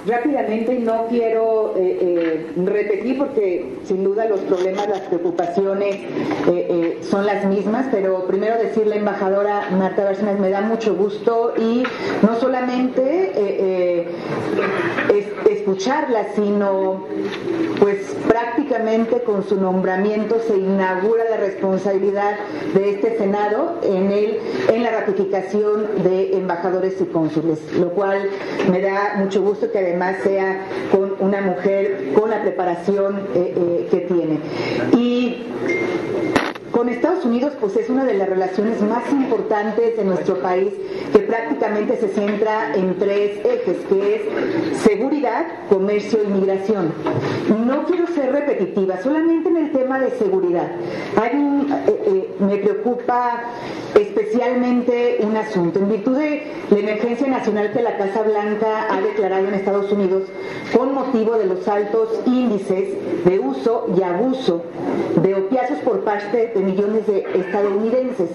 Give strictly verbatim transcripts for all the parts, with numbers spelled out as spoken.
rápidamente, no quiero eh, eh, repetir porque sin duda los problemas, las preocupaciones eh, eh, son las mismas, pero primero decirle, embajadora Marta Bárcenas, me da mucho gusto y no solamente eh, eh, es, escucharla, sino pues prácticamente con su nombramiento se inaugura la responsabilidad de este Senado en, el, en la ratificación de embajadores y cónsules, lo cual me da mucho gusto que además sea con una mujer con la preparación eh, eh, que tiene. Y con Estados Unidos, pues es una de las relaciones más importantes de nuestro país, que prácticamente se centra en tres ejes, que es seguridad, comercio y migración. No quiero ser repetitiva, solamente en el tema de seguridad. Hay un, eh, eh, me preocupa especialmente un asunto. En virtud de la emergencia nacional que la Casa Blanca ha declarado en Estados Unidos con motivo de los altos índices de uso y abuso de opiáceos por parte de millones de estadounidenses.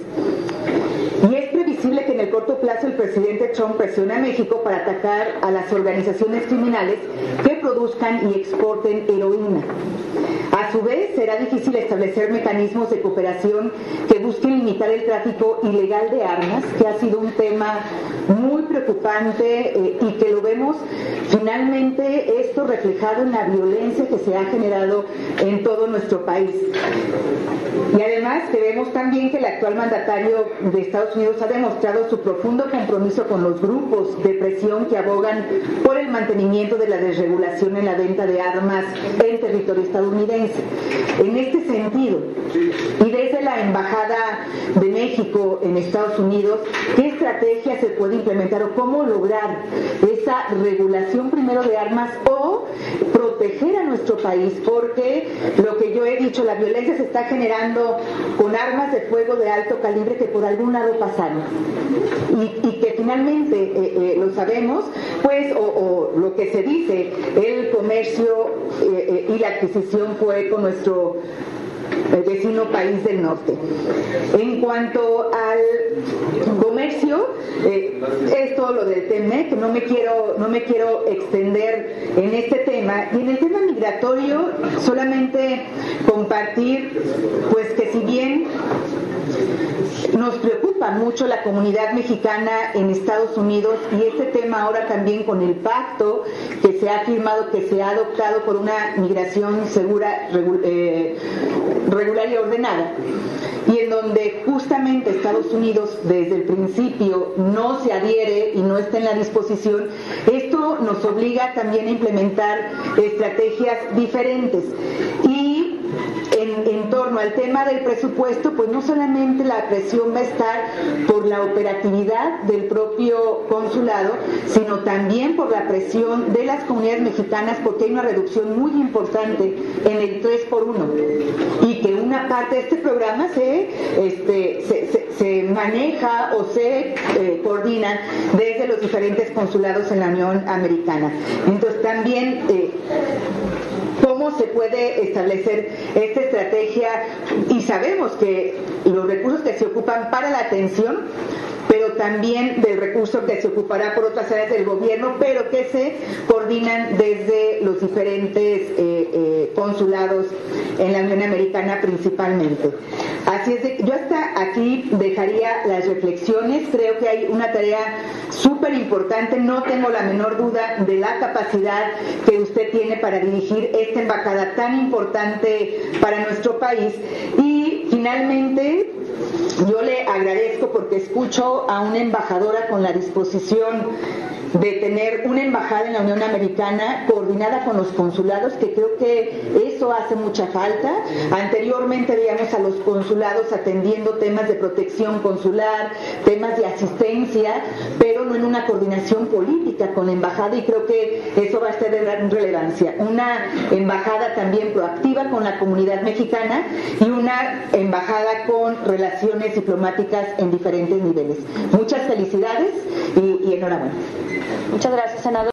Y es previsible que en el corto plazo el presidente Trump presione a México para atacar a las organizaciones criminales que produzcan y exporten heroína. A su vez, será difícil establecer mecanismos de cooperación que busquen limitar el tráfico ilegal de armas, que ha sido un tema muy preocupante eh, y que lo vemos finalmente esto reflejado en la violencia que se ha generado en todo nuestro país. Y además vemos también que el actual mandatario de Estados Unidos ha demostrado su profundo compromiso con los grupos de presión que abogan por el mantenimiento de la desregulación en la venta de armas en territorio estadounidense. En este sentido, y desde la Embajada de México en Estados Unidos, ¿qué estrategia se puede implementar o cómo lograr esa regulación primero de armas o proteger a nuestro país? Porque lo que yo he dicho, la violencia se está generando con armas de fuego de alto calibre que por algún lado pasaron y, y que finalmente eh, eh, lo sabemos, pues, o, o lo que se dice, el comercio eh, eh, y la adquisición fue con nuestro el vecino país del norte. En cuanto al comercio, eh, es todo lo del T M E C, no me quiero, no me quiero extender en este tema. Y en el tema migratorio, solamente compartir, pues que si bien nos preocupa mucho la comunidad mexicana en Estados Unidos y este tema ahora también con el pacto que se ha firmado, que se ha adoptado por una migración segura, regu eh, regular y ordenada, y en donde justamente Estados Unidos desde el principio no se adhiere y no está en la disposición, esto nos obliga también a implementar estrategias diferentes. Y En, en torno al tema del presupuesto, pues no solamente la presión va a estar por la operatividad del propio consulado, sino también por la presión de las comunidades mexicanas, porque hay una reducción muy importante en el tres por uno y que una parte de este programa se, este, se, se, se maneja o se eh, coordina desde los diferentes consulados en la Unión Americana. Entonces también eh, cómo se puede establecer esta estrategia, y sabemos que los recursos que se ocupan para la atención, pero también del recurso que se ocupará por otras áreas del gobierno, pero que se coordinan desde los diferentes eh, eh, consulados en la Unión Americana principalmente. Así es de, yo hasta aquí dejaría las reflexiones. Creo que hay una tarea súper importante, no tengo la menor duda de la capacidad que usted tiene para dirigir esta embajada tan importante para nuestro país. Y finalmente yo le agradezco porque escucho a una embajadora con la disposición de tener una embajada en la Unión Americana coordinada con los consulados, que creo que eso hace mucha falta. Anteriormente veíamos a los consulados atendiendo temas de protección consular, temas de asistencia, pero no en una coordinación política con la embajada, y creo que eso va a ser de gran relevancia. Una embajada también proactiva con la comunidad mexicana y una embajada con relaciones diplomáticas en diferentes niveles. Muchas felicidades y, y enhorabuena. Muchas gracias, senador.